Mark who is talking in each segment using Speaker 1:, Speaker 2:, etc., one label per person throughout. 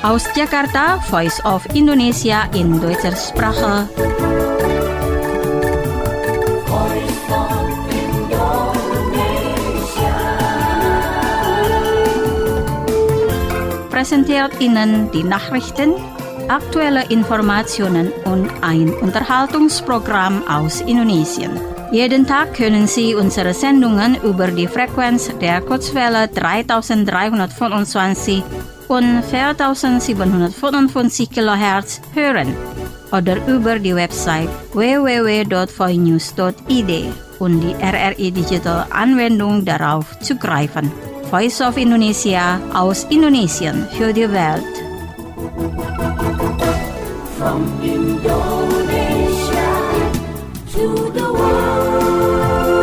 Speaker 1: Aus Jakarta, Voice of Indonesia in deutscher Sprache. Präsentiert Ihnen die Nachrichten, aktuelle Informationen und ein Unterhaltungsprogramm aus Indonesien. Jeden Tag können Sie unsere Sendungen über die Frequenz der Kurzwelle 3325 und 4755 kHz hören oder über die Website www.voinews.id und die RRI Digital Anwendung darauf zugreifen. Voice of Indonesia aus Indonesien für die Welt.
Speaker 2: From Indonesia to the world.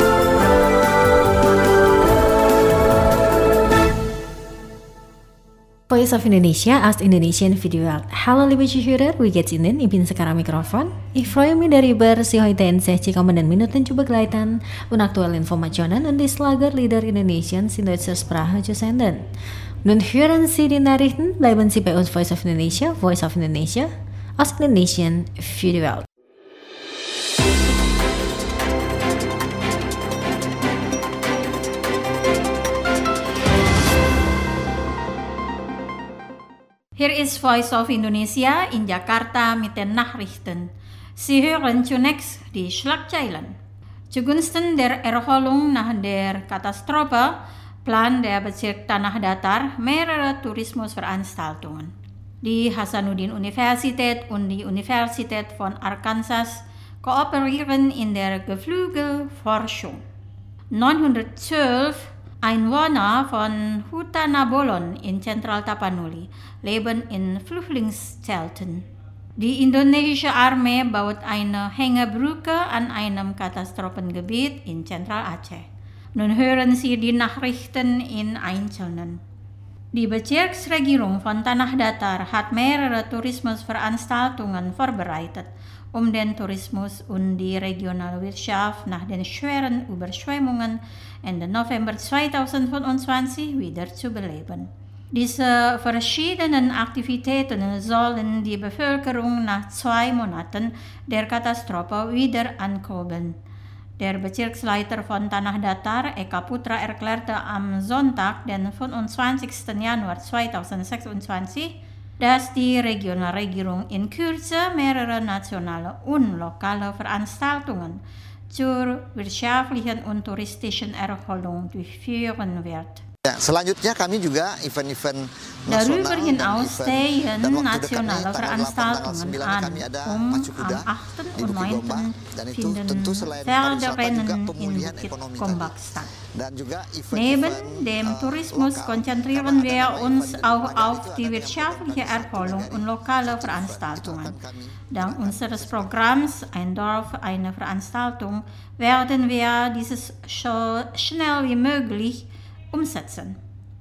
Speaker 3: Voice of Indonesia aus Indonesian Video World. Halo liebe Zuhörer, wie geht's Ihnen? Ich bin sekarang Mikrofon. Ich freue mich darüber, Sie heute in 60 kommenden Minuten zu begleiten und aktuelle Informationen und die Schlagerlieder Indonesiens in deutscher Sprache zu senden. Nun hören Sie die Nachrichten, bleiben Sie bei uns Voice of Indonesia aus Indonesian Video World.
Speaker 1: Hier ist Voice of Indonesia in Jakarta mit den Nachrichten. Sie hören zunächst die Schlagzeilen. Zugunsten der Erholung nach der Katastrophe plant der Bezirk Tanah Datar mehrere Tourismusveranstaltungen. Die Hasanuddin-Universität und die Universität von Arkansas kooperieren in der Geflügelforschung. 912 Einwohner von Hutanabolon in Zentral Tapanuli leben in Flüchtlingszelten. Die indonesische Armee baut eine Hängebrücke an einem Katastrophengebiet in Zentral Aceh. Nun hören Sie die Nachrichten in Einzelnen. Die Bezirksregierung von Tanah Datar hat mehrere Tourismusveranstaltungen vorbereitet, um den Tourismus und die regionale Wirtschaft nach den schweren Überschwemmungen Ende November 2025 wieder zu beleben. Diese verschiedenen Aktivitäten sollen die Bevölkerung nach 2 Monaten der Katastrophe wieder ankurbeln. Der Bezirksleiter von Tanah Datar, Eka Putra, erklärte am Sonntag, den 25. Januar 2026, dass die Regionalregierung in Kürze mehrere nationale und lokale Veranstaltungen zur wirtschaftlichen und touristischen Erholung durchführen wird.
Speaker 4: Ya, selanjutnya kami juga event-event
Speaker 1: Darüber
Speaker 4: nasional
Speaker 1: hinaus stehen
Speaker 4: dan waktu
Speaker 1: nationale
Speaker 4: dekatnya tanggal 8 tanggal
Speaker 1: Veranstaltungen
Speaker 4: 9
Speaker 1: an.
Speaker 4: kami ada
Speaker 1: Am
Speaker 4: pacu kuda
Speaker 1: 8.
Speaker 4: di
Speaker 1: und
Speaker 4: Bukit
Speaker 1: 9.
Speaker 4: Gombak dan itu
Speaker 1: finden
Speaker 4: tentu selain pariwisata juga
Speaker 1: Pferderennen in
Speaker 4: pemulihan
Speaker 1: Bukit
Speaker 4: ekonomi
Speaker 1: Gombak
Speaker 4: tadi.
Speaker 1: statt.
Speaker 4: Dan juga
Speaker 1: Neben
Speaker 4: event-event
Speaker 1: dem Tourismus
Speaker 4: lokal.
Speaker 1: konzentrieren
Speaker 4: Karena
Speaker 1: wir
Speaker 4: ada
Speaker 1: uns
Speaker 4: event
Speaker 1: auch
Speaker 4: pelajar
Speaker 1: auf
Speaker 4: itu
Speaker 1: die
Speaker 4: ada yang
Speaker 1: wirtschaftliche
Speaker 4: berorganisasi
Speaker 1: Erholung
Speaker 4: dari
Speaker 1: und lokale
Speaker 4: satu event. Itu
Speaker 1: Veranstaltungen.
Speaker 4: akan kami
Speaker 1: Dank
Speaker 4: gerakan.
Speaker 1: unseres Programms Ein Dorf, eine Veranstaltung werden wir dieses so schnell wie möglich umsetzen.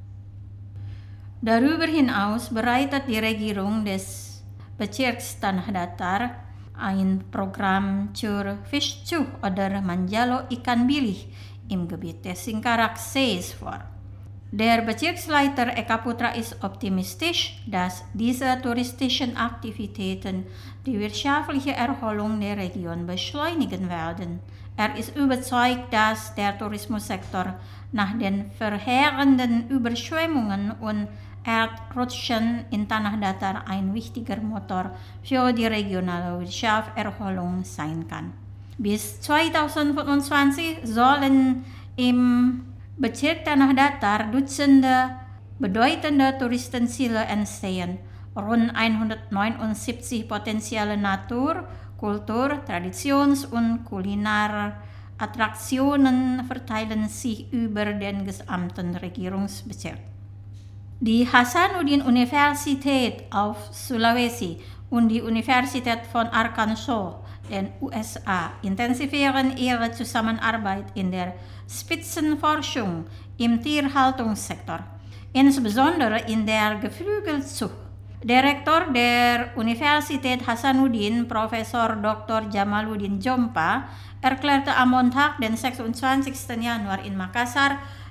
Speaker 1: Darüber hinaus bereitet die Regierung des Bezirks Tanah Datar ein Programm zur Fischzucht oder Manjalo ikan bilih im Gebiet des Singkarak Sees vor. Der Bezirksleiter Eka Putra ist optimistisch, dass diese touristischen Aktivitäten die wirtschaftliche Erholung der Region beschleunigen werden. Er ist überzeugt, dass der Tourismussektor nach den verheerenden Überschwemmungen und Erdrutschen in Tanah Datar ein wichtiger Motor für die regionale Wirtschaftserholung sein kann. Bis 2025 sollen im Bezirk Tanah Datar Dutzende bedeutende Touristenziele entstehen. Rund 179 potenzielle Natur-, Kultur-, Traditions- und Kulinarattraktionen verteilen sich über den gesamten Regierungsbezirk. Die Hasanuddin-Universität auf Sulawesi und die Universität von Arkansas, den USA, intensivieren ihre Zusammenarbeit in der Spitzenforschung im Tierhaltungssektor, insbesondere in der Geflügelzucht. Der Rektor der Universität Hasanuddin, Professor Dr. Jamaluddin Jompa, erklärte am Montag, den 26. Januar in Makassar,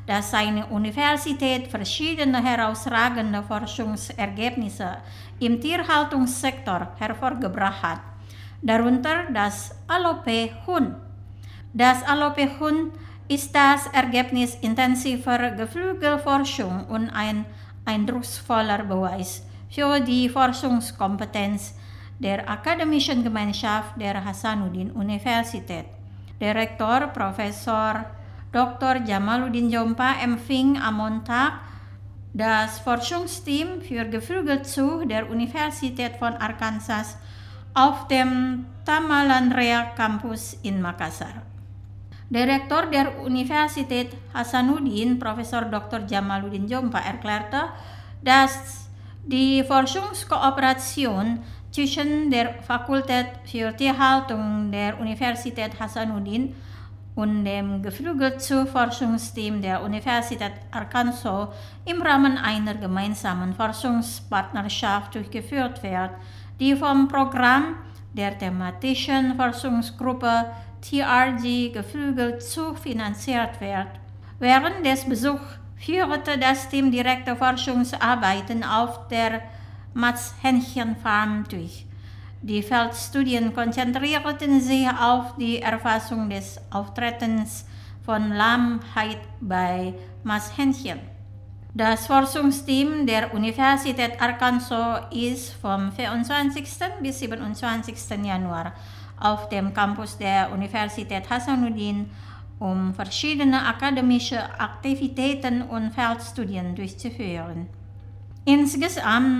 Speaker 1: dass seine Universität verschiedene herausragende Forschungsergebnisse im Tierhaltungssektor hervorgebracht hat, darunter das Alope-Huhn. Das Alope-Huhn ist das Ergebnis intensiver Geflügelforschung und ein eindrucksvoller Beweis für die Forschungskompetenz der akademischen Gemeinschaft der Hasanuddin-Universität. Der Rektor Professor Dr. Jamaluddin Jompa empfing am Montag das Forschungsteam für Geflügelzucht der Universität von Arkansas auf dem Tamalandrea Campus in Makassar. Der Rektor der Universität Hasanuddin, Professor Dr. Jamaluddin Jompa, erklärte, dass die Forschungskooperation zwischen der Fakultät für Tierhaltung der Universität Hasanuddin und dem Geflügelzuchtforschungsteam der Universität Arkansas im Rahmen einer gemeinsamen Forschungspartnerschaft durchgeführt wird, die vom Programm der thematischen Forschungsgruppe TRG Geflügelzucht finanziert wird. Während des Besuchs führte das Team direkte Forschungsarbeiten auf der Matz-Hähnchen-Farm durch. Die Feldstudien konzentrierten sich auf die Erfassung des Auftretens von Lahmheit bei Matz-Hähnchen. Das Forschungsteam der Universität Arkansas ist vom 24. bis 27. Januar auf dem Campus der Universität Hasanuddin, um verschiedene akademische Aktivitäten und Feldstudien durchzuführen. Insgesamt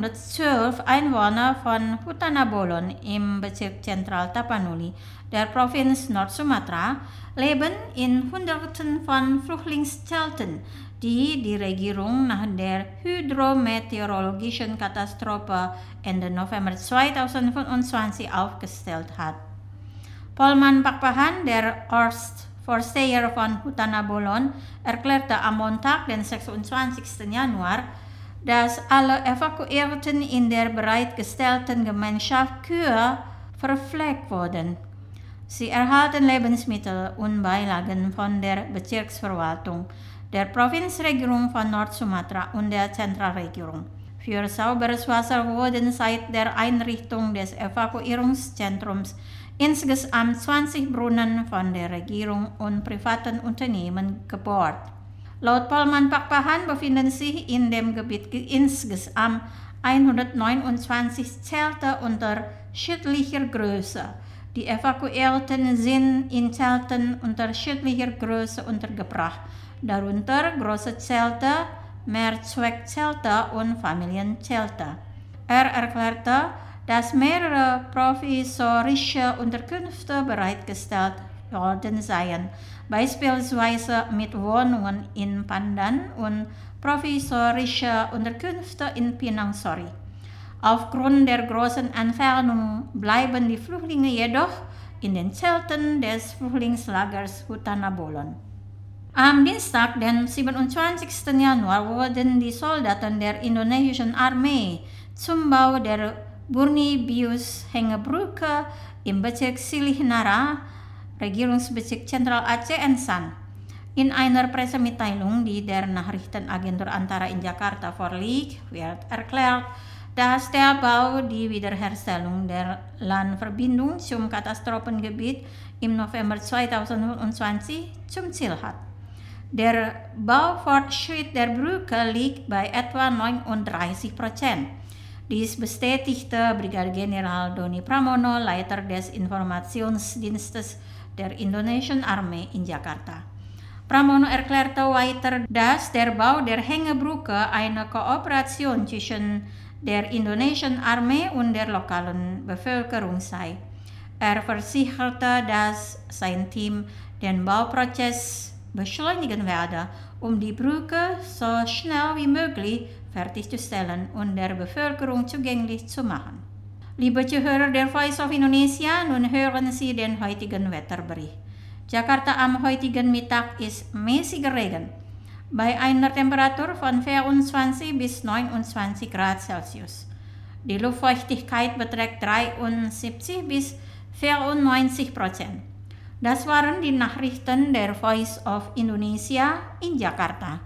Speaker 1: 912 Einwohner von Hutanabolon im Bezirk Zentral Tapanuli der Provinz Nord-Sumatra leben in Hunderten von Flüchtlingszelten, die die Regierung nach der hydrometeorologischen Katastrophe Ende November 2025 aufgestellt hat. Polman Pakpahan, der Ortsvorsteher von Hutanabolon, erklärte am Montag, den 26. Januar, dass alle Evakuierten in der bereitgestellten Gemeinschaft Kühe verpflegt wurden. Sie erhalten Lebensmittel und Beilagen von der Bezirksverwaltung, der Provinzregierung von Nord-Sumatra und der Zentralregierung. Für sauberes Wasser wurden seit der Einrichtung des Evakuierungszentrums insgesamt 20 Brunnen von der Regierung und privaten Unternehmen gebohrt. Laut Polman Pakpahan befinden sich in dem Gebiet insgesamt 129 Zelte unterschiedlicher Größe. Die Evakuierten sind in Zelten unterschiedlicher Größe untergebracht, darunter große Zelte, Mehrzweckzelte und Familienzelte. Er erklärte, dass mehrere provisorische Unterkünfte bereitgestellt worden seien, beispielsweise mit Wohnungen in Pandan und provisorische Unterkünfte in Pinang Sori. Aufgrund der großen Entfernung bleiben die Flüchtlinge jedoch in den Zelten des Flüchtlingslagers Hutanabolon. Am Dienstag, den 27. Januar, wurden die Soldaten der indonesischen Armee zum Bau der Burni-Bius-Hängebrücke im Bezirk Silih-Nara, Regierungsbezirk Zentral Aceh, entsandt. In einer Pressemitteilung, die der Nachrichtenagentur Antara in Jakarta vorliegt, wird erklärt, dass der Bau die Wiederherstellung der Landverbindung zum Katastrophengebiet im November 2020 zum Ziel hat. Der Baufortschritt der Brücke liegt bei etwa 39%. Dies bestätigte Brigadegeneral Doni Pramono, Leiter des Informationsdienstes der indonesischen Armee in Jakarta. Pramono erklärte weiter, dass der Bau der Hängebrücke eine Kooperation zwischen der indonesischen Armee und der lokalen Bevölkerung sei. Er versicherte, dass sein Team den Bauprozess beschleunigen werde, um die Brücke so schnell wie möglich fertigzustellen und der Bevölkerung zugänglich zu machen. Liebe Zuhörer der Voice of Indonesia, nun hören Sie den heutigen Wetterbericht. Jakarta am heutigen Mittag ist mäßiger Regen, bei einer Temperatur von 24 bis 29 Grad Celsius. Die Luftfeuchtigkeit beträgt 73 bis 94%. Das waren die Nachrichten der Voice of Indonesia in Jakarta.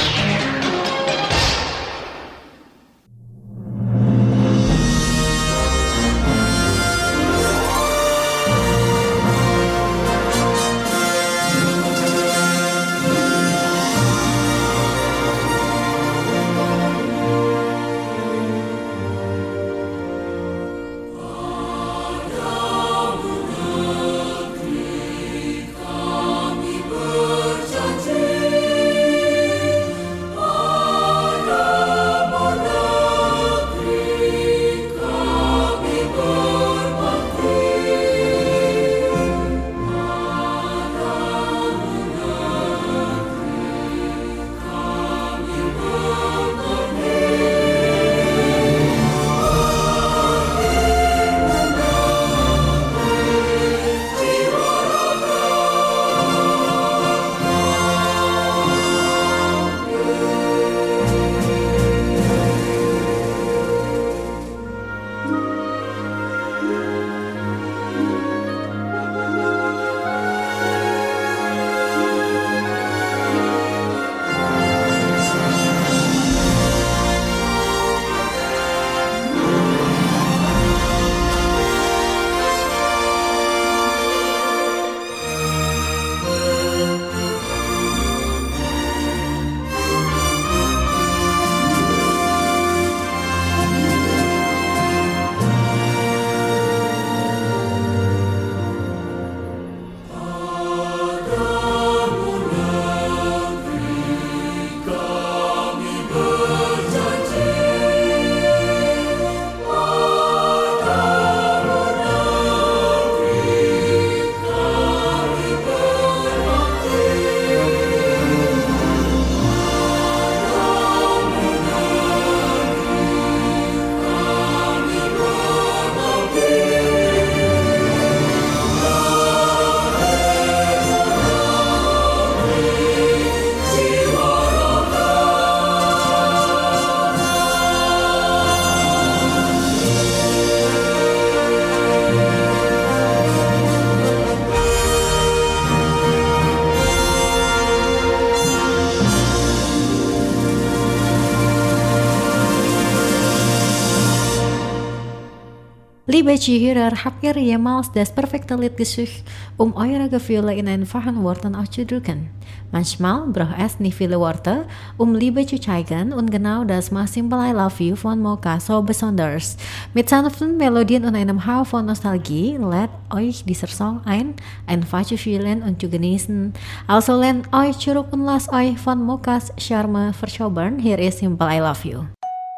Speaker 3: Liebe Zuhörer, habt ihr jemals das perfekte Lied gesucht, eure Gefühle in einfachen Worten auszudrücken? Manchmal braucht es nicht viele Worte, Liebe zu zeigen, und genau das macht Simple I Love You von Mocha so besonders. Mit sanften Melodien und einem Hauch von Nostalgie lädt euch dieser Song ein, einfach zu fühlen und zu genießen. Also lehnt euch zurück und lasst euch von Mochas Charme verzaubern. Here is Simple I Love You.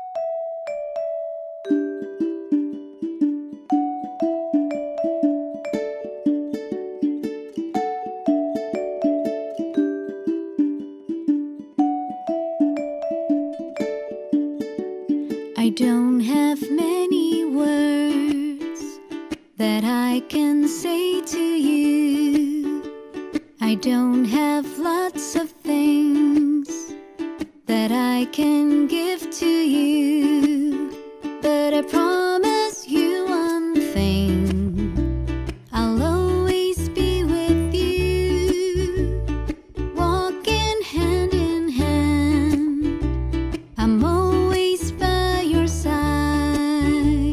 Speaker 5: I don't have many words that I can say to you. I don't have lots of things that I can give to you. But I promise you one thing, I'll always be with you, walking hand in hand. I'm always by your side.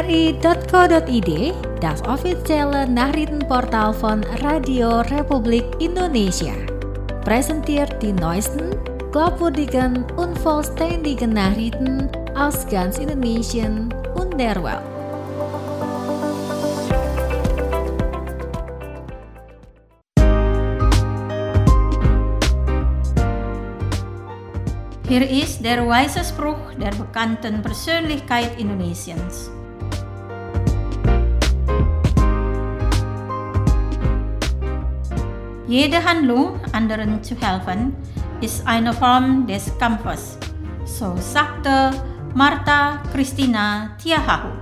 Speaker 3: RRI.co.id, das officiële nachrichtenportal van Radio Republik Indonesia. Presenteert die neuesten, glaubwürdigen und vollständigen Nachrichten aus ganz Indonesien und der Welt.
Speaker 1: Hier ist der weise Spruch der bekannten Persönlichkeit Indonesiens. Jede Handlung, anderen zu helfen, ist eine Form des Kampfes. So sagte Martha Christina Tiahahu.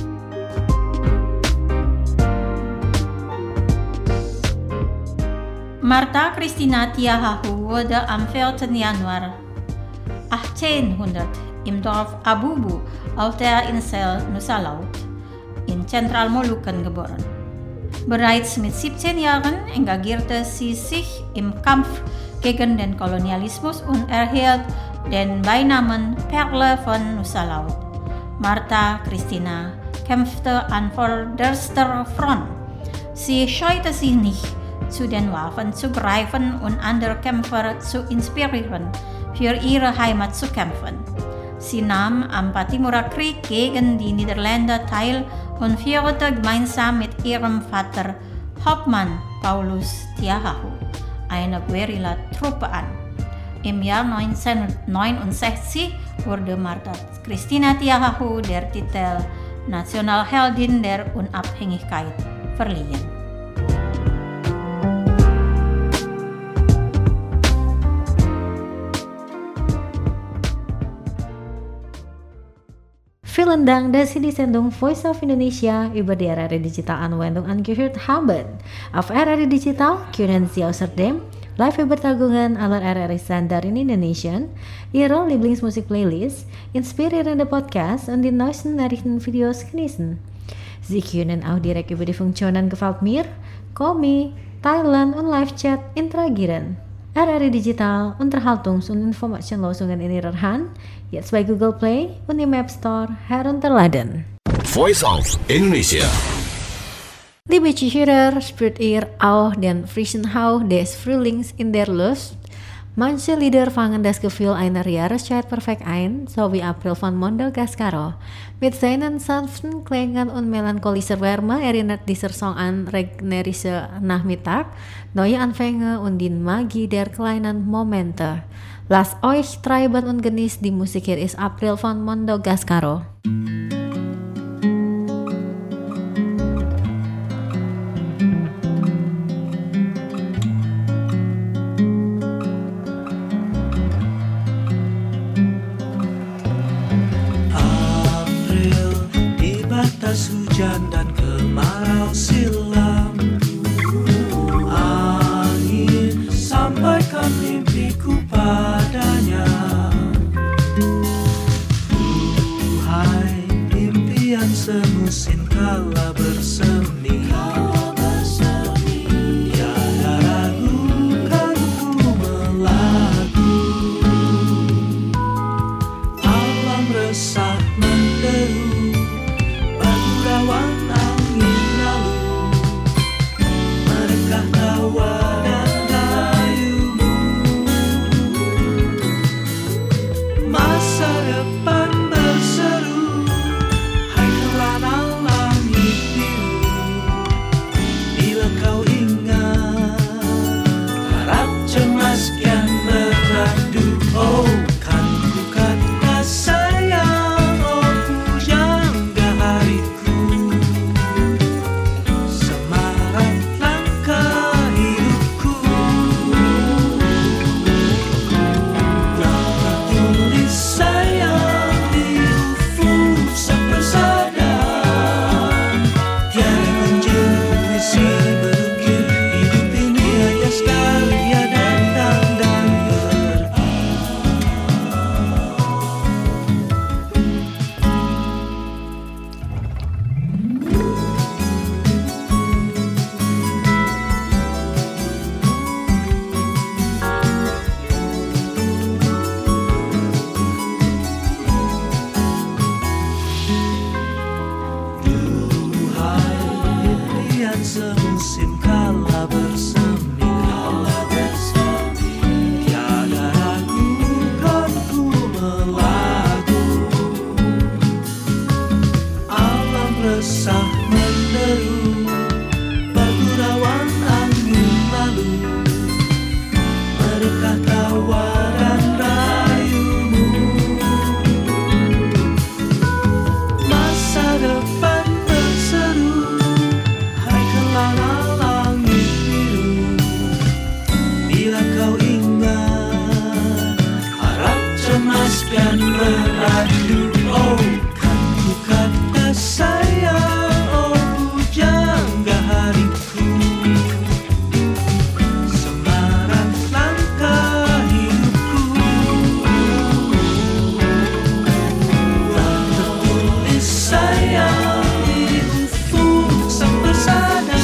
Speaker 1: Martha Christina Tiahahu wurde am 4. Januar 1800 im Dorf Abubu auf der Insel Nusa Laut in Zentralmolukken geboren. Bereits mit 17 Jahren engagierte sie sich im Kampf gegen den Kolonialismus und erhielt den Beinamen Perle von Nusa Laut. Martha Christina kämpfte an vorderster Front. Sie scheute sich nicht, zu den Waffen zu greifen und andere Kämpfer zu inspirieren, für ihre Heimat zu kämpfen. Sie nahm am Pattimura-Krieg gegen die Niederländer teil und führte gemeinsam mit ihrem Vater Hauptmann Paulus Tiahahu eine Guerilla-Truppe an. Im Jahr 1969 wurde Martha Christina Tiahahu der Titel Nationalheldin der Unabhängigkeit verliehen.
Speaker 3: Vielen Dank, dass Sie die Sendung Voice of Indonesia über die RRI Digital Anwendung angehört haben. Auf RRI Digital können Sie außerdem Live-Übertragungen aller RRI-Sender in Indonesien, Ihre Lieblingsmusik-Playlist, inspirierende Podcasts und die neuesten Nachrichtenvideos genießen. Sie können auch direkt über die Funktionen Gefällt mir, Call Me, Thailand und Live-Chat interagieren. RRI Digital, Unterhaltungs- und Informationslosungen in Ihrer Hand, jetzt bei Google Play und im App Store herunterladen.
Speaker 6: Voice of Indonesia.
Speaker 3: Liebe Zuhörer, spürt ihr auch den frischen Hauch des Frühlings in der Luft? Manche Lieder fangen das Gefühl einer Jahreszeit perfekt ein, so wie April von Mondo Gascaro. Mit seinen sanften Klängen und melancholischer Wärme erinnert dieser Song an regnerische Nachmittag, neue Anfänge und die Magie der kleinen Momente. Lasst euch treiben und genießt die Musik. Hier ist April von Mondo Gascaro.
Speaker 7: Hujan dan kemarau silam, angin sampaikan mimpiku padanya. Duhai impian semusim kala bersemi, tiada ragu kan ku melaku. Alam resah menderu, awan angin lalu, semusim kala bersemi. Tiada ragu kan ku melagu. Alam resah menderu, bergurauan angin lalu. Mereka tawa dan rayumu. Masa depan berseru, hai kelana langit biru. Bila kau ingat, harap cemas dan meradu. Oh, kan ku kata sayang, oh pujangga hariku. Semarak langkah hidupku. Tak tertulis sayang di ufuk sang persada.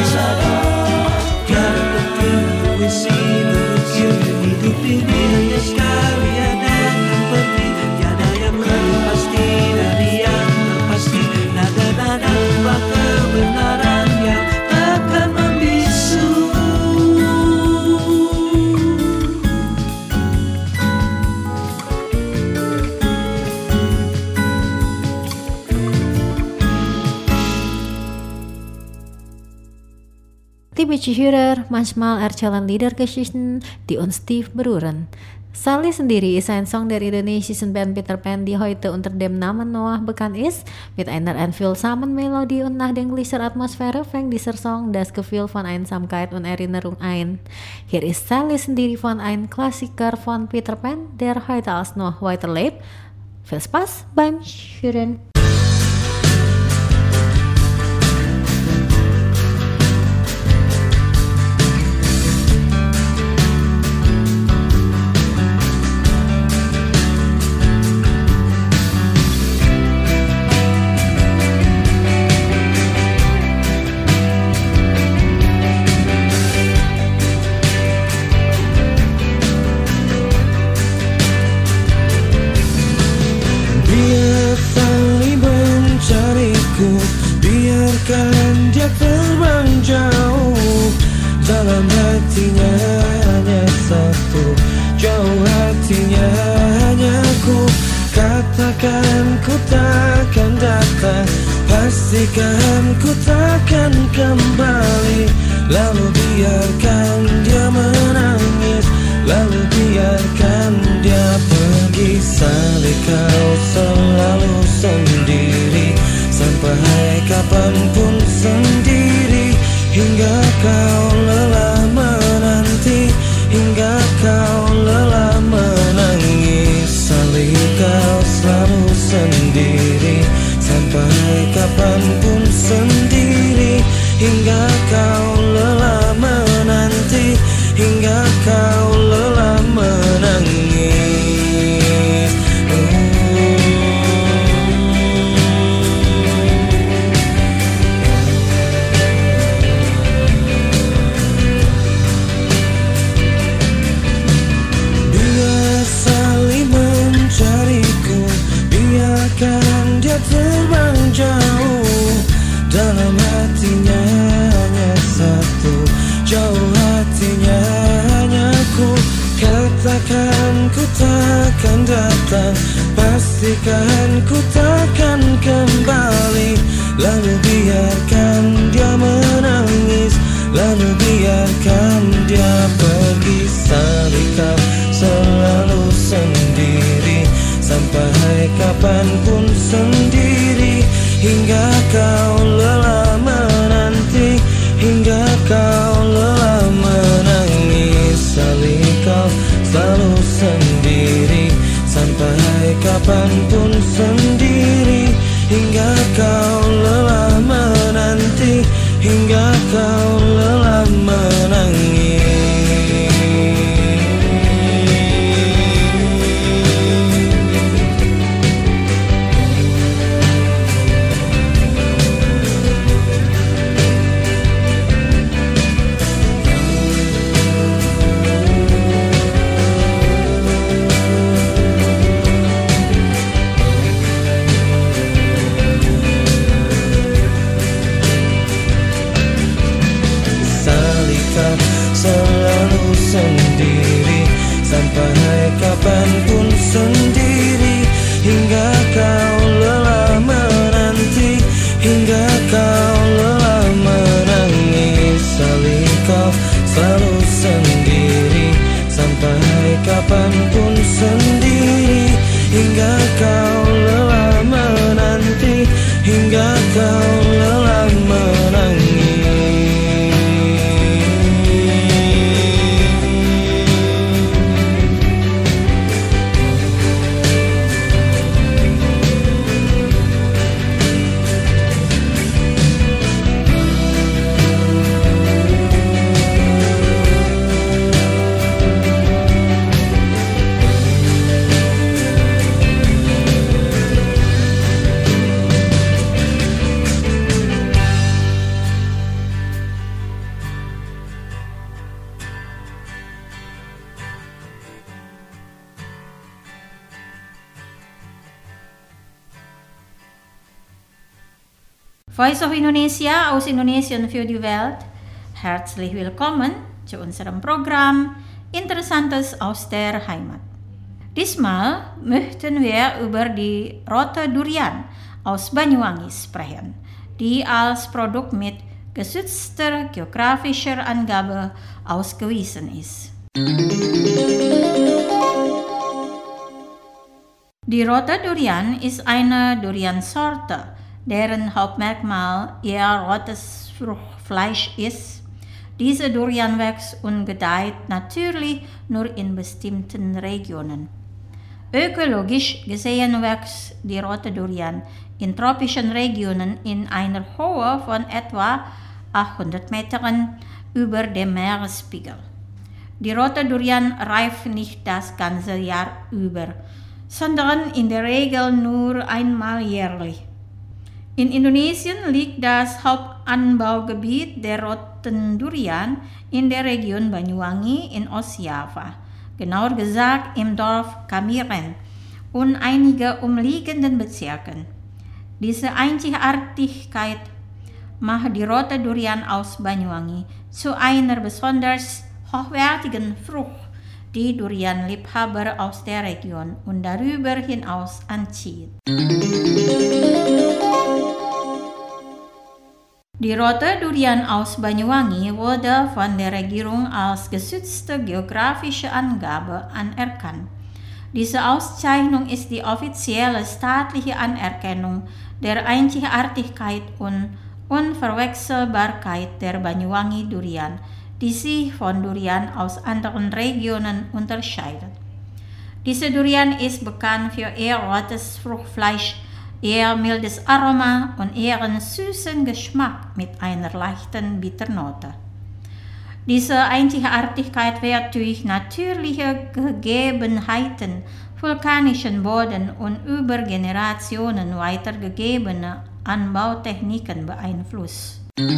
Speaker 7: Tiada penting puisi mengukir hidup ini hanya sekali ada yang pergi. Tiada yang lebih pasti dari yang terpasti. Nada-nada buah kebenaran yang takkan membisu.
Speaker 3: Die Bechehurer, manchmal erzählen Liedergeschichten, die uns tief berühren. Sally sendiri ist ein Song der indonesischen Band Peter Pan, die heute unter dem Namen Noah bekannt ist. Mit einer einfühlsamen Melodie und nachdenklicher Atmosphäre fängt dieser Song das Gefühl von Einsamkeit und Erinnerung ein. Hier ist Sally sendiri von einem Klassiker von Peter Pan, der heute als noch weiterlebt. Viel Spaß beim Hören!
Speaker 7: Biar saling mencariku, biarkan dia terbang jauh. Dalam hatinya hanya satu, jauh hatinya hanya ku. Katakan ku takkan datang, pastikan ku takkan kembali. Lalu biarkan dia menangis, lalu biarkan dia pergi. Salih kau selalu sendiri, sampai kapanpun sendiri. Hingga kau lelah menanti, hingga kau lelah menangis. Salih kau selalu sendiri, sampai kapanpun sendiri. Hingga kau lelah menanti, hingga kau lelah menangis. Dia saling mencariku, biarkan dia terbang jauh. Dalam hatinya hanya satu, jauh hatinya hanya ku. Katakan ku takkan datang, pastikan ku takkan kembali. Lalu biarkan dia menangis, lalu biarkan dia pergi. Salih kau selalu sendiri, sampai kapanpun sendiri. Hingga kau lelah menanti, hingga kau lelah menangis. Salih kau selalu sendiri, sampai kapanpun sendiri. Hingga kau lelah menanti, hingga kau lelah menangis. kapanpun sendiri, hingga kau lelah menanti, hingga kau lelah menangis. Salih kau selalu sendiri, sampai kapanpun sendiri, hingga kau lelah menanti, hingga kau lelah menangis.
Speaker 1: Voice of Indonesia aus Indonesien für die Welt. Herzlich willkommen zu unserem Programm Interessantes aus der Heimat. Diesmal möchten wir über die rote Durian aus Banyuwangi sprechen, die als Produkt mit geschützter geografischer Angabe ausgewiesen ist. Die rote Durian ist eine Duriansorte, deren Hauptmerkmal ihr rotes Fruchtfleisch ist. Diese Durian wächst und gedeiht natürlich nur in bestimmten Regionen. Ökologisch gesehen wächst die rote Durian in tropischen Regionen in einer Höhe von etwa 800 Metern über dem Meeresspiegel. Die rote Durian reift nicht das ganze Jahr über, sondern in der Regel nur einmal jährlich. In Indonesien liegt das Hauptanbaugebiet der roten Durian in der Region Banyuwangi in Ostjava, genauer gesagt im Dorf Kamiren und einige umliegenden Bezirken. Diese Einzigartigkeit macht die rote Durian aus Banyuwangi zu einer besonders hochwertigen Frucht, die Durianliebhaber aus der Region und darüber hinaus anzieht. Die rote Durian aus Banyuwangi wurde von der Regierung als geschützte geografische Angabe anerkannt. Diese Auszeichnung ist die offizielle staatliche Anerkennung der Einzigartigkeit und Unverwechselbarkeit der Banyuwangi Durian, die sich von Durian aus anderen Regionen unterscheidet. Diese Durian ist bekannt für ihr rotes Fruchtfleisch, ihr mildes Aroma und ihren süßen Geschmack mit einer leichten Bitternote. Diese Einzigartigkeit wird durch natürliche Gegebenheiten, vulkanischen Boden und über Generationen weitergegebene Anbautechniken beeinflusst.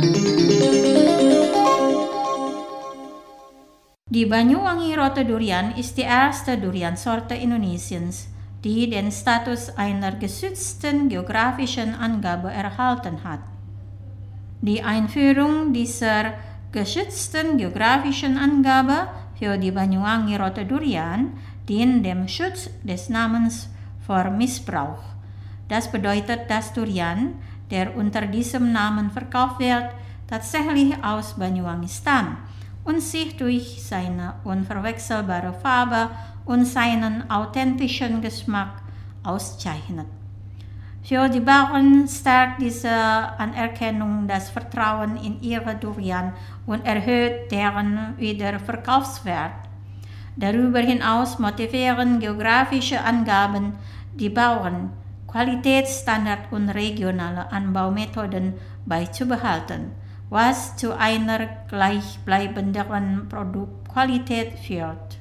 Speaker 1: Die Banyuwangi rote Durian ist die erste Duriansorte Indonesiens, die den Status einer geschützten geografischen Angabe erhalten hat. Die Einführung dieser geschützten geografischen Angabe für die Banyuwangi rote Durian dient dem Schutz des Namens vor Missbrauch. Das bedeutet, dass Durian, der unter diesem Namen verkauft wird, tatsächlich aus Banyuwangi stammt und sich durch seine unverwechselbare Farbe und seinen authentischen Geschmack auszeichnet. Für die Bauern stärkt diese Anerkennung das Vertrauen in ihre Durian und erhöht deren Wiederverkaufswert. Darüber hinaus motivieren geografische Angaben die Bauern, Qualitätsstandards und regionale Anbaumethoden beizubehalten, was zu einer gleichbleibenderen Produktqualität führt.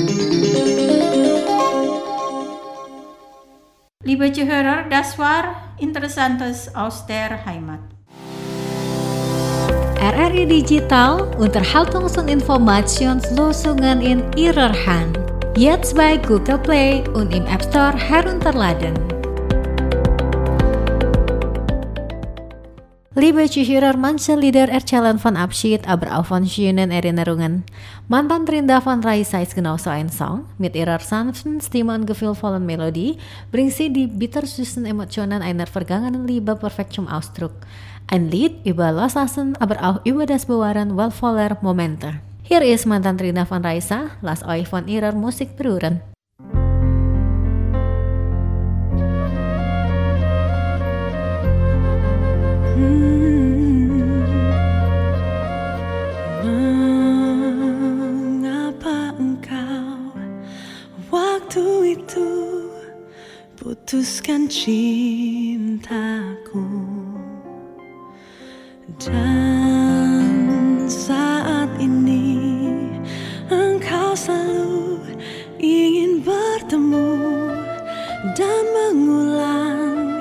Speaker 1: Liebe Zuhörer, das war Interessantes aus der Heimat.
Speaker 3: RRI Digital Unterhaltungs- und Informationslösungen in Ihrer Hand. Jetzt bei Google Play und im App Store herunterladen. Liebe Zuhörer, manche Lieder erzählen von Abschied, aber auch von schönen Erinnerungen. Mantan terindah von Raisa ist genauso ein Song. Mit ihrer sanften Stimme und gefühlvollen Melodie bringt sie die bittersüßen Emotionen einer vergangenen Liebe perfekt zum Ausdruck. Ein Lied über Loslassen, aber auch über das Bewahren wertvoller Momente. Hier ist Mantan terindah von Raisa, lasst euch von ihrer Musik berühren.
Speaker 7: Mengapa engkau waktu itu putuskan cintaku, dan saat ini engkau selalu ingin bertemu dan mengulang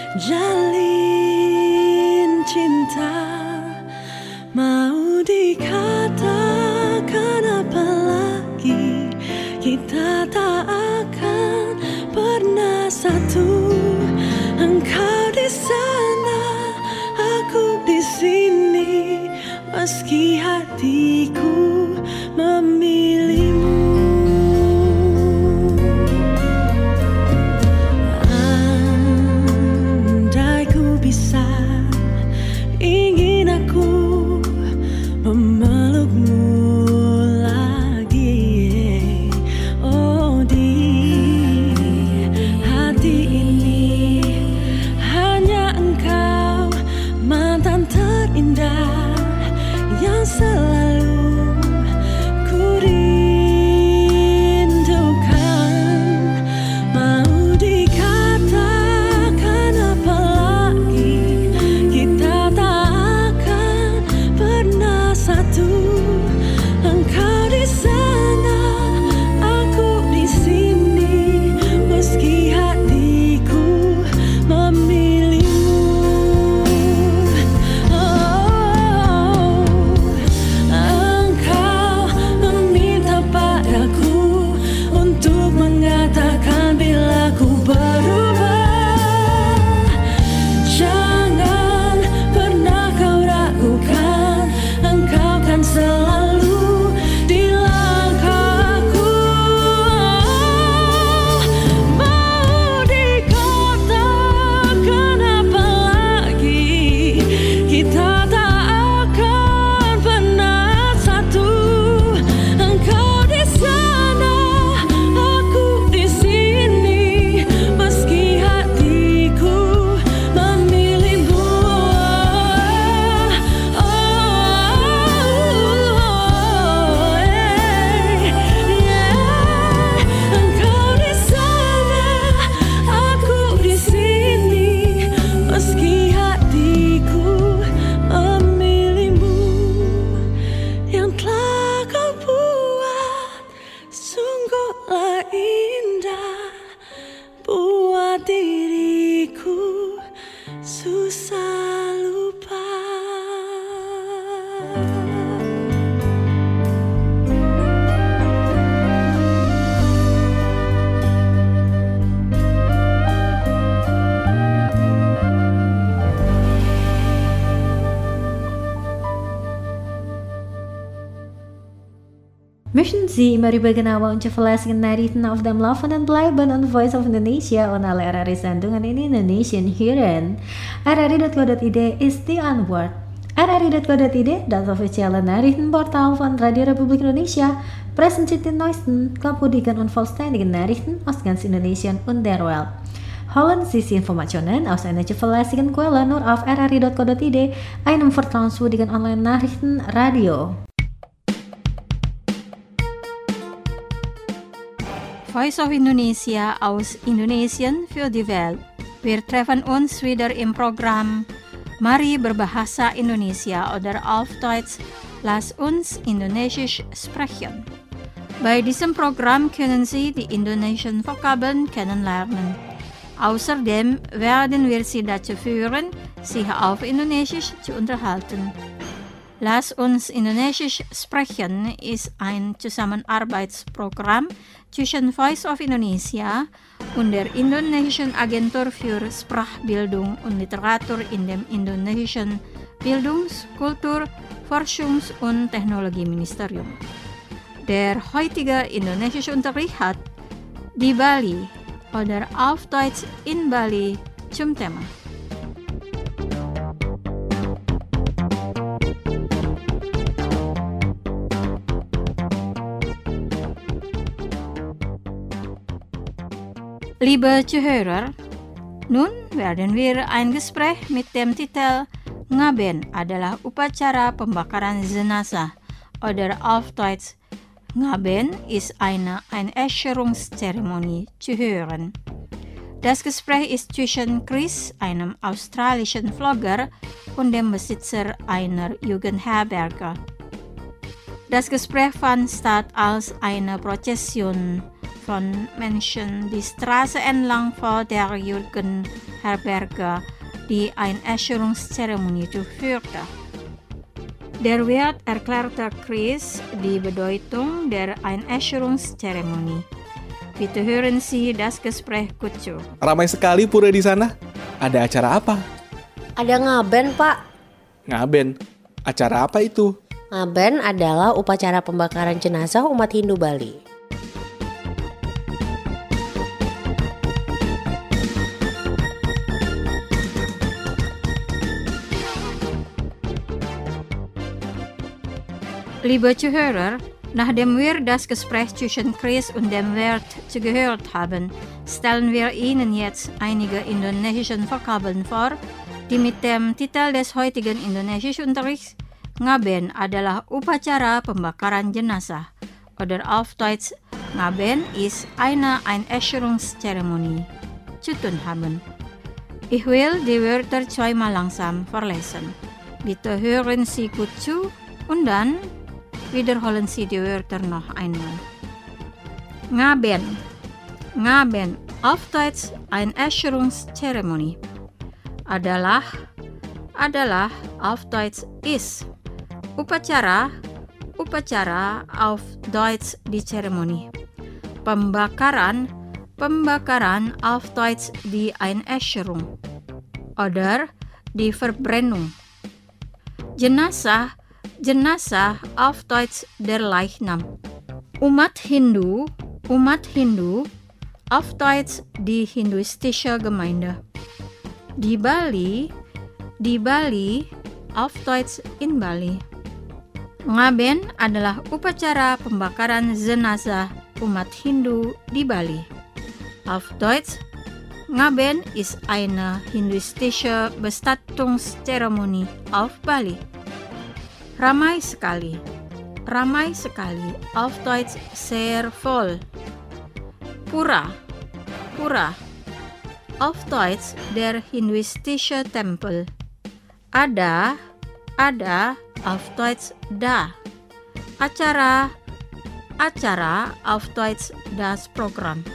Speaker 7: jalin cinta. Mau dikatakan apa lagi, kita tak akan pernah satu. Engkau di sana, aku di sini, meski hatiku memilihmu. Andai ku bisa, ingin aku memelukmu lagi. Oh, di hati ini hanya engkau, mantan terindah yang selalu ku rindukan. Mau dikatakan apa lagi, kita tak akan pernah satu. Engkau di sana, aku di sini, meski hatiku memilihmu. Oh, engkau meminta padaku untuk mengatakan bila ku berubah. Jangan pernah kau ragukan, engkau kan selalu di langkahku. Mau dikatakan apa lagi, kita tak akan pernah satu. Engkau di sana, aku di sini, meski hatiku memilihmu. Engkau di sana, aku di sini, meski hatiku memilihmu. Yang telah kau buat sungguhlah indah, buat diriku susah lupa.
Speaker 3: Möchten Sie immer über genaue und zuverlässige Nachrichten auf dem Laufenden bleiben und Voice of Indonesia und alle RRI-Sendungen in Indonesian hören? RRI.co.id ist die Antwort. RRI.co.id, das offizielle Nachrichtenportal von Radio Republik Indonesia, präsentiert die neuesten, glaubwürdigen und vollständigen Nachrichten aus ganz Indonesien und der Welt. Holen Sie die Informationen aus einer zuverlässigen Quelle nur auf RRI.co.id, einem vertrauenswürdigen Online-Nachrichtenradio.
Speaker 1: Voice of Indonesia aus Indonesien für die Welt. Wir treffen uns wieder im Programm Mari berbahasa Indonesia oder auf Deutsch Lass uns Indonesisch sprechen. Bei diesem Programm können Sie die indonesischen Vokabeln kennenlernen. Außerdem werden wir Sie dazu führen, sich auf Indonesisch zu unterhalten. Lass uns Indonesisch sprechen ist ein Zusammenarbeitsprogramm zwischen Voice of Indonesia und der Indonesischen Agentur für Sprachbildung und Literatur in dem indonesischen Bildungs-, Kultur-, Forschungs- und Technologieministerium. Der heutige indonesische Unterricht hat di Bali oder auf Deutsch in Bali zum Thema. Liebe Zuhörer, nun werden wir ein Gespräch mit dem Titel Ngaben adalah upacara pembakaran jenazah oder auf Deutsch Ngaben ist eine Einäscherungszeremonie zu hören. Das Gespräch ist zwischen Chris, einem australischen Vlogger, und dem Besitzer einer Jugendherberge. Das Gespräch fand statt als eine Prozession von Menschen die Straße entlang vor der Jugendherberge, die Einäscherungszeremonie durchführte. Der Wirt erklärte Chris die Bedeutung der Einäscherungszeremonie. Bitte hören Sie das Gespräch gut zu.
Speaker 8: Ramai sekali pura di sana. Ada acara apa?
Speaker 9: Ada ngaben, Pak.
Speaker 8: Ngaben. Acara apa itu?
Speaker 9: Ngaben adalah upacara pembakaran jenazah umat Hindu Bali.
Speaker 1: Liebe Zuhörer, nachdem wir das Gespräch zwischen Chris und dem Wirt zugehört haben, stellen wir Ihnen jetzt einige indonesische Vokabeln vor, die mit dem Titel des heutigen Indonesischunterrichts Ngaben adalah upacara pembakaran jenazah oder auf Deutsch Ngaben ist eine Einäscherungszeremonie zu tun haben. Ich will die Wörter zweimal langsam vorlesen. Bitte hören Sie gut zu und dann wiederholen Sie die Wörter noch einmal. Ngaben. Ngaben, auf Deutsch Einäscherungszeremonie. Adalah, auf Deutsch ist. Upacara, auf Deutsch die Zeremonie. Pembakaran, auf Deutsch die Einäscherung. Oder die Verbrennung. Jenazah, auf Deutsch der Leichnam. Umat Hindu, auf Deutsch die hinduistische Gemeinde. Di Bali, auf Deutsch in Bali. Ngaben adalah upacara pembakaran jenazah umat Hindu di Bali. Auf Deutsch, Ngaben ist eine hinduistische Bestattungszeremonie auf Bali. Ramai sekali, auf Deutsch sehr voll. Pura, auf Deutsch der hinduistische Tempel. Ada, auf Deutsch da. Acara, auf Deutsch das Programm.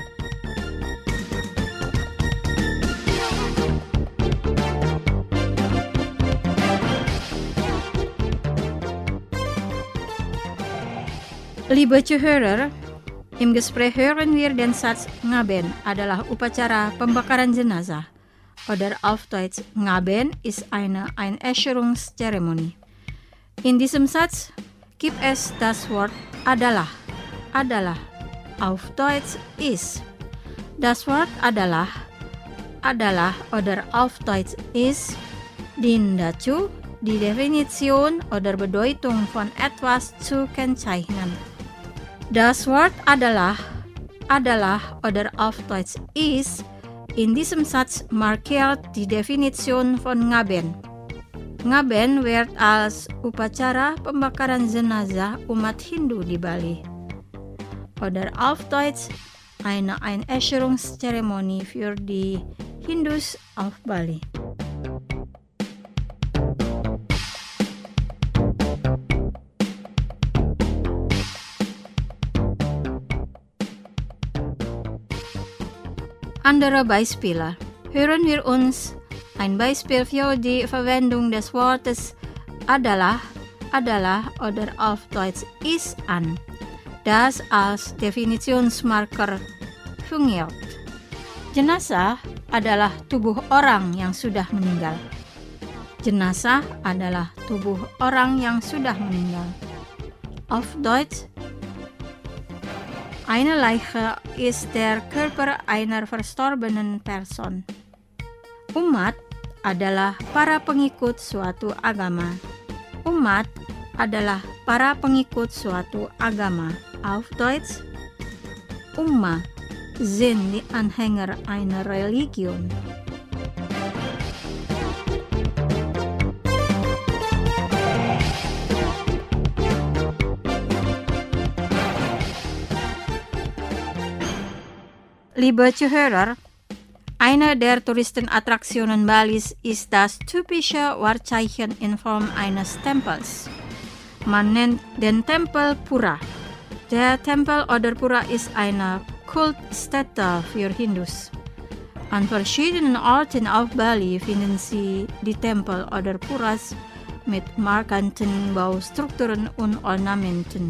Speaker 1: Liebe Zuhörer, im Gespräch hören wir den Satz Ngaben adalah upacara pembakaran jenazah oder auf Deutsch Ngaben ist eine Einäscherungszeremonie. In diesem Satz gibt es das Wort adalah, auf Deutsch ist. Das Wort adalah oder auf Deutsch ist dient dazu, die Definition oder Bedeutung von etwas zu kennzeichnen. Das Wort adalah oder auf Deutsch ist in diesem Satz markiert die Definition von Ngaben. Ngaben wird als upacara pembakaran jenazah umat Hindu di Bali oder auf Deutsch eine Einäscherungszeremonie für die Hindus auf Bali. Andere Beispiele. Hören wir uns ein Beispiel für die Verwendung des Wortes adalah adalah oder auf Deutsch ist an, das als Definitionsmarker fungiert. Jenazah adalah tubuh orang yang sudah meninggal. Jenazah adalah tubuh orang yang sudah meninggal. Auf Deutsch, eine Leiche ist der Körper einer verstorbenen Person. Umat adalah para pengikut suatu agama. Umat adalah para pengikut suatu agama. Auf Deutsch, Ummah sind die Anhänger einer Religion. Liebe Zuhörer, eine der Touristenattraktionen Balis ist das typische Wahrzeichen in Form eines Tempels. Man nennt den Tempel Pura. Der Tempel oder Pura ist eine Kultstätte für Hindus. An verschiedenen Orten auf Bali finden Sie die Tempel oder Puras mit markanten Baustrukturen und Ornamenten.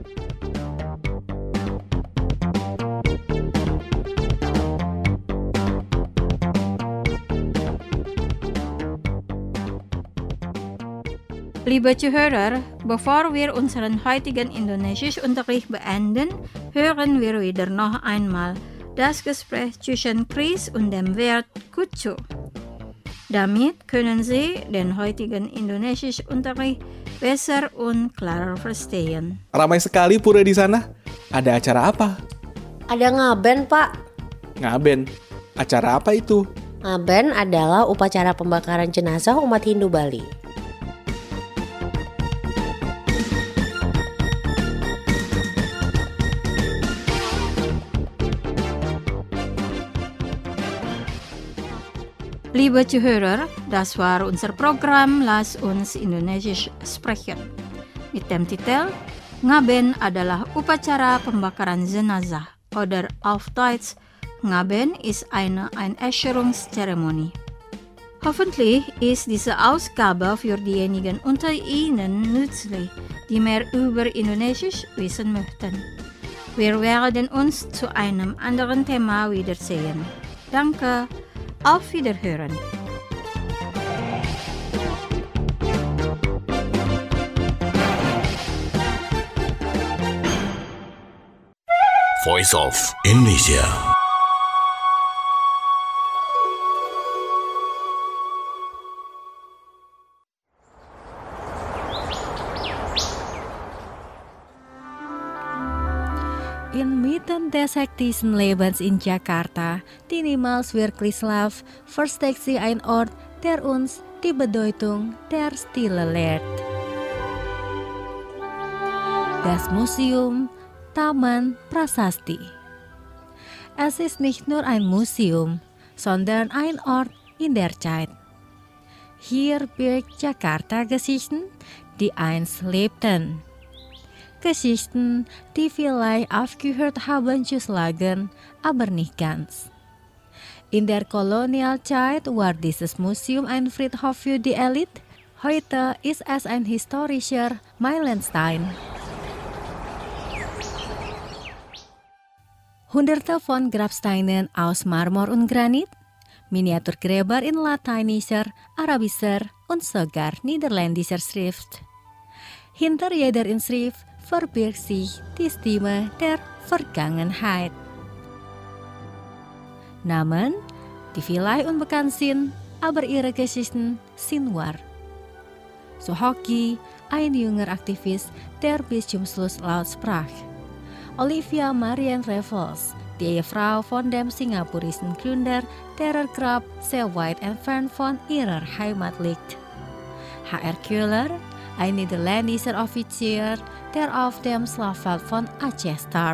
Speaker 1: Liebe Zuhörer, bevor wir unseren heutigen Indonesischunterricht beenden, hören wir wieder noch einmal das Gespräch zwischen Chris und dem Wirt Kucu. Damit können Sie den heutigen Indonesischunterricht besser und klarer verstehen.
Speaker 8: Ramai sekali pura di sana. Ada acara apa?
Speaker 9: Ada ngaben, Pak.
Speaker 8: Ngaben. Acara apa itu?
Speaker 9: Ngaben adalah upacara pembakaran jenazah umat Hindu Bali.
Speaker 1: Liebe Zuhörer, das war unser Programm Lass uns Indonesisch sprechen. Mit dem Titel Ngaben adalah upacara pembakaran jenazah oder auf Deutsch Ngaben ist eine Einäscherungszeremonie. Hoffentlich ist diese Ausgabe für diejenigen unter Ihnen nützlich, die mehr über Indonesisch wissen möchten. Wir werden uns zu einem anderen Thema wiedersehen. Danke. Auf Wiederhören.
Speaker 6: Voice of Indonesia.
Speaker 3: Inmitten des hektischen Lebens in Jakarta, die niemals wirklich Schlaf, versteckt sich ein Ort, der uns die Bedeutung der Stille lehrt. Das Museum Taman Prasasti. Es ist nicht nur ein Museum, sondern ein Ort in der Zeit. Hier birgt Jakarta Geschichten, die einst lebten. Geschichten, die vielleicht aufgehört haben zu schlagen, aber nicht ganz. In der Kolonialzeit war dieses Museum ein Friedhof für die Elite. Heute ist es ein historischer Meilenstein. Hunderte von Grabsteinen aus Marmor und Granit, Miniaturgräber in lateinischer, arabischer und sogar niederländischer Schrift. Hinter jeder Inschrift verbirgt sich die Stimme der Vergangenheit. Namen, die vielleicht unbekannt sind, aber ihre Geschichten sind wahr. So Hockey, ein junger Aktivist, der bis zum Schluss laut sprach. Olivia Marianne Raffles, die Ehefrau von dem singapurischen Gründer, derer Grab sehr weit entfernt von ihrer Heimat liegt. H.R. Köhler, ein niederländischer Offizier, der auf dem Schlachtfeld von Aceh starb.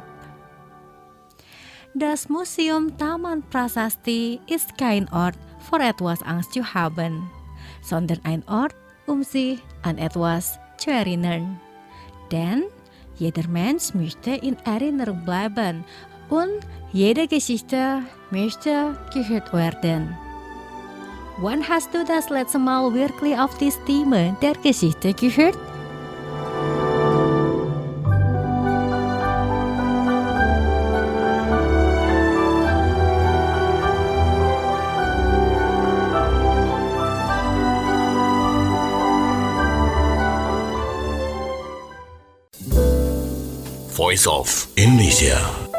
Speaker 3: Das Museum Taman Prasasti ist kein Ort, vor etwas Angst zu haben, sondern ein Ort, sich an etwas zu erinnern. Denn jeder Mensch möchte in Erinnerung bleiben und jede Geschichte möchte gehört werden. Wann hast du das letzte Mal wirklich auf die Stimme der Geschichte gehört?
Speaker 6: Voice of Indonesia.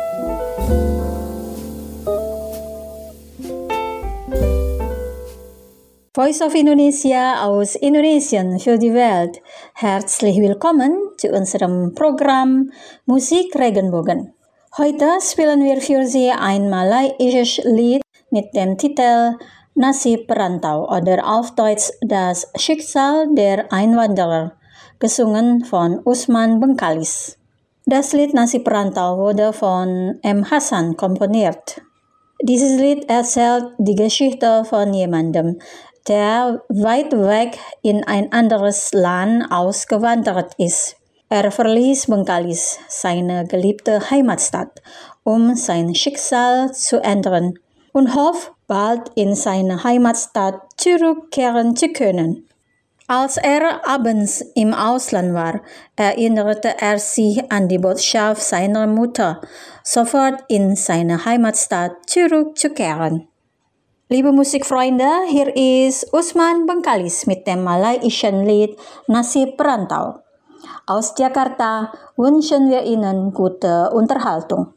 Speaker 1: Voice of Indonesia aus Indonesien für die Welt. Herzlich willkommen zu unserem Programm Musik Regenbogen. Heute spielen wir für Sie ein malaysisches Lied mit dem Titel Nasib Perantau oder auf Deutsch Das Schicksal der Einwanderer, gesungen von Usman Bengkalis. Das Lied Nasib Perantau wurde von M. Hassan komponiert. Dieses Lied erzählt die Geschichte von jemandem, der weit weg in ein anderes Land ausgewandert ist. Er verließ Bengkalis, seine geliebte Heimatstadt, um sein Schicksal zu ändern und hofft, bald in seine Heimatstadt zurückkehren zu können. Als er abends im Ausland war, erinnerte er sich an die Botschaft seiner Mutter, sofort in seine Heimatstadt zurückzukehren. Liebe Musikfreunde, hier ist Usman Bengkalis mit dem malaysischen Lied Nasib Perantau. Aus Jakarta wünschen wir Ihnen gute Unterhaltung.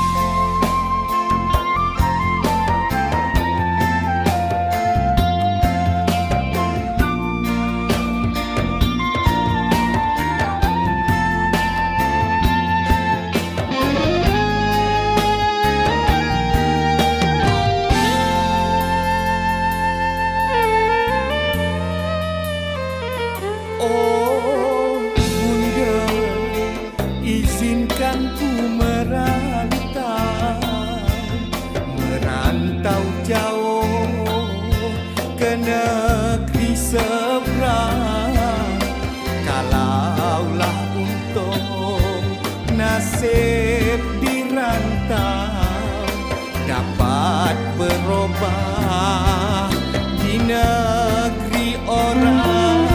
Speaker 7: Merantau jauh ke negeri seberang, kalaulah untung nasib dirantau dapat berubah di negeri orang.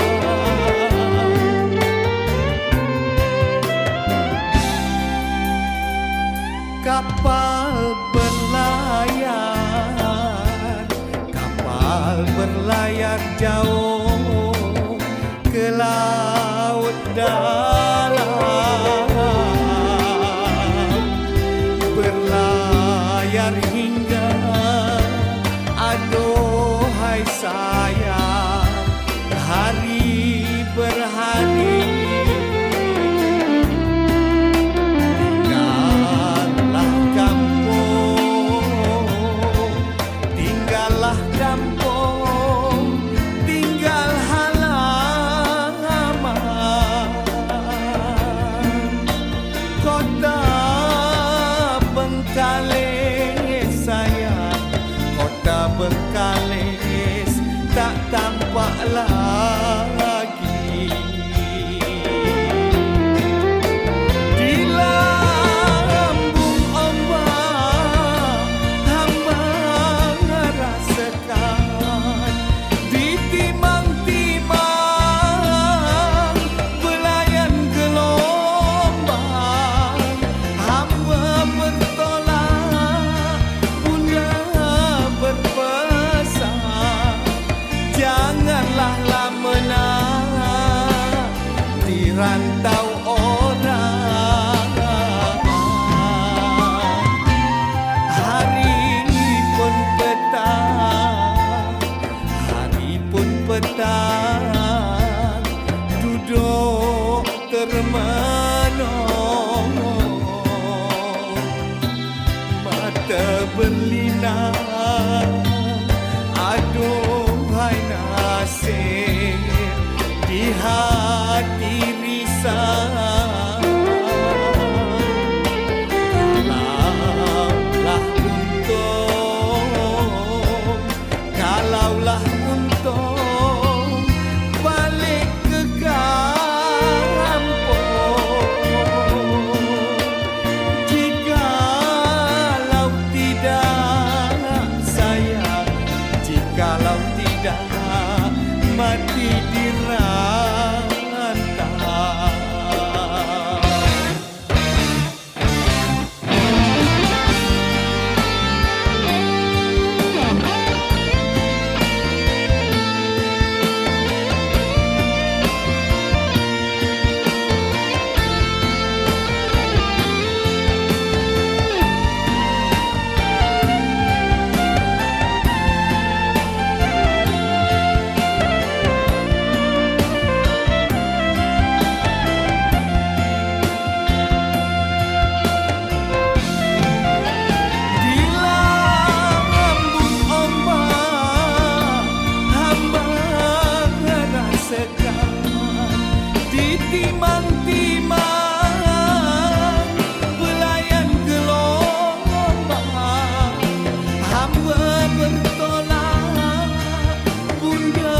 Speaker 7: Kapal berlayar jauh ke laut dalam, berlayar hingga aduhai sayang, hari berhari. Bengkalis tak tampak lagi. Di lambung ombak hamba rasakan, di timang-timang belayan gelombang hamba bertolak, bunda berpesan, janganlah lama nak dirantau orang. Hari pun petang, duduk termenung, mata berlinang, aduhai nasib di hati risau. Kalaulah untung balik ke kampung, jikalau tidak sayang, jikalau tidak mati dirantau. timang-timang pelayan gelombang, hamba bertolak, bunda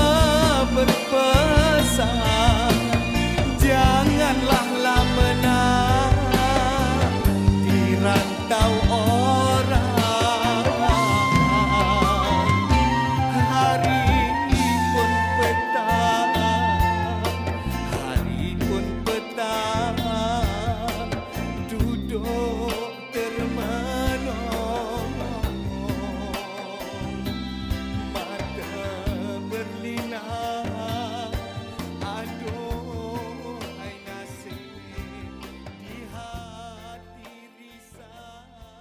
Speaker 7: berpesan, janganlah lamenah di rantau orang. Hari pun petang, hari pun petang, duduk termenung, mata berlinang, aduhai nasib di hati risau.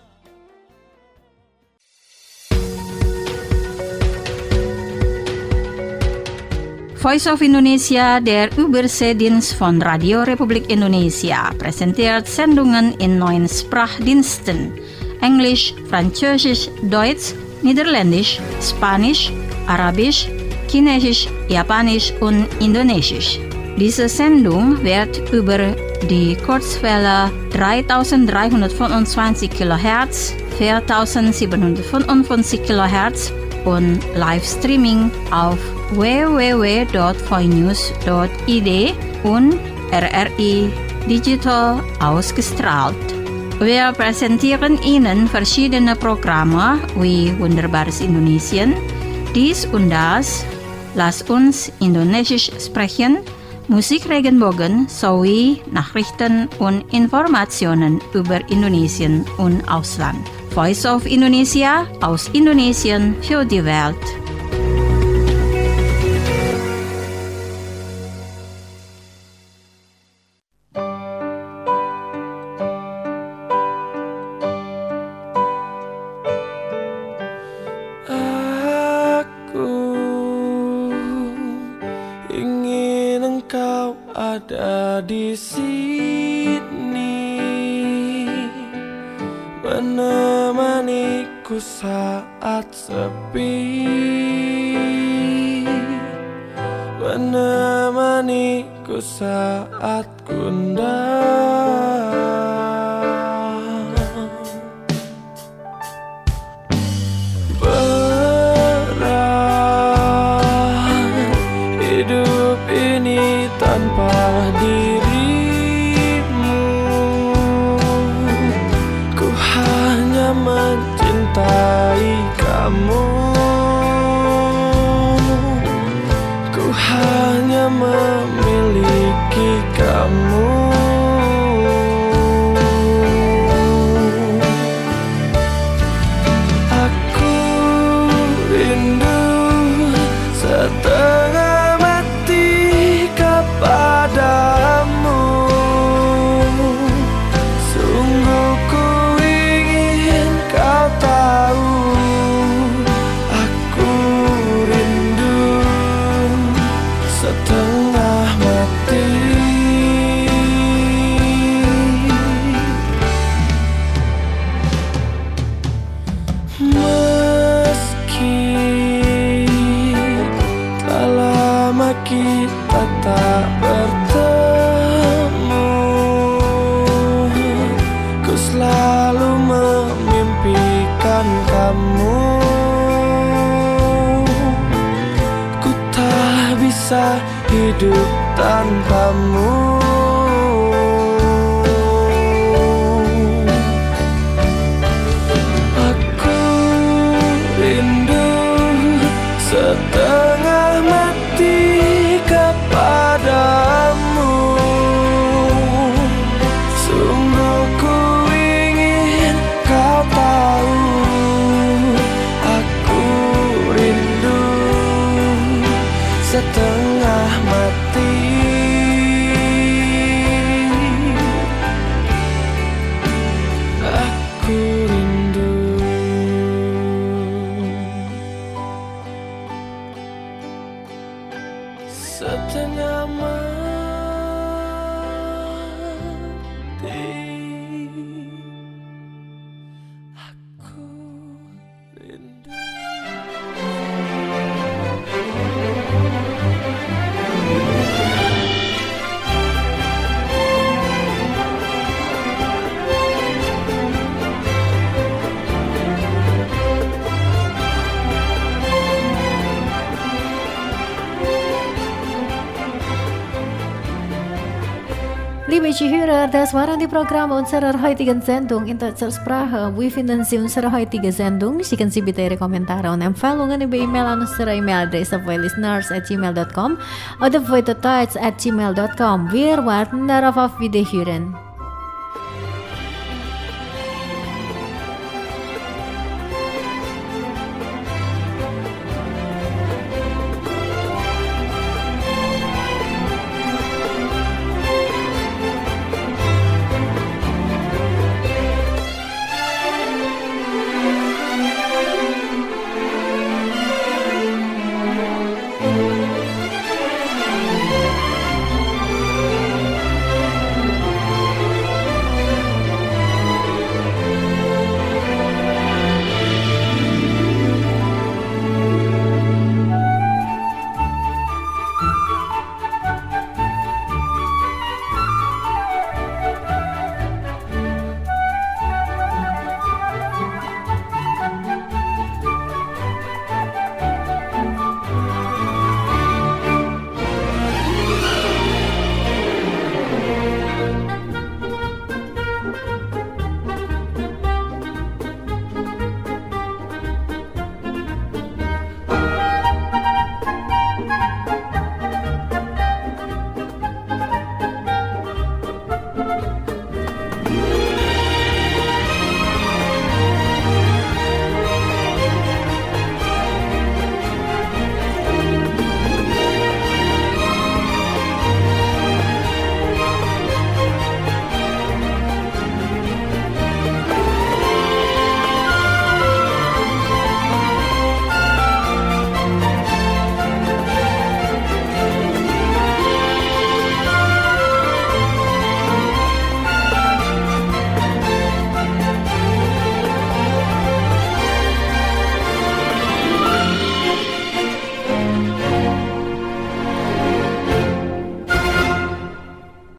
Speaker 1: Voice of Indonesia, der Überseedienst von Radio Republik Indonesia, präsentiert Sendungen in 9 Sprachdiensten: Englisch, Französisch, Deutsch, Niederländisch, Spanisch, Arabisch, Chinesisch, Japanisch und Indonesisch. Diese Sendung wird über die Kurzwelle 3325 kHz, 4755 kHz und Livestreaming auf www.voinews.id und RRI Digital ausgestrahlt. Wir präsentieren Ihnen verschiedene Programme wie Wunderbares Indonesien, dies und das, Lass uns Indonesisch sprechen, Musik Regenbogen sowie Nachrichten und Informationen über Indonesien und Ausland. Voice of Indonesia, aus Indonesien für die Welt.
Speaker 7: Ada di sini menemaniku saat sepi, menemaniku saat gundah. Berat hidup ini tanpa dirimu, ku hanya mencintai kamu, ku hanya memiliki kamu. Aku rindu setengah mati kepadamu, sungguh ku ingin kau tahu. Aku rindu setengah mati. Meski telah lama kita tak bertemu, ku selalu memimpikan kamu. Ku tak bisa hidup tanpamu. Aku rindu setengah mati kepadamu, sungguh ku ingin kau tahu. Aku rindu setengah mati.
Speaker 3: Liebe Zuhörer, das waren die Programme unserer heutigen Sendung in deutscher Sprache. Wie finden Sie unsere heutige Sendung? Schicken Sie bitte Ihre Kommentare und Empfehlungen über E-Mail an unsere E-Mail-Adresse voilisteners@gmail.com oder voitotoits@gmail.com. Wir warten darauf auf Wiederhören.